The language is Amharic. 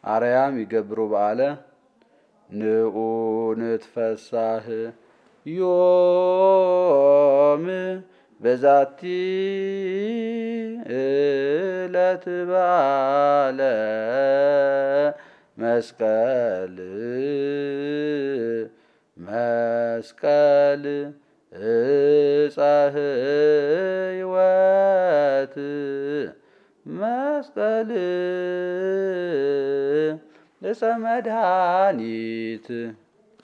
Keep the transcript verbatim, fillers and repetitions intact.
አርያም ይገብሩ በዓለ ንዑ ንትፈሳህ ዮም በዛቲ ዕለት በዓለ መስቀል መስቀል ዕፀ ሕይወት መስቀል ዕፀ መድኃኒት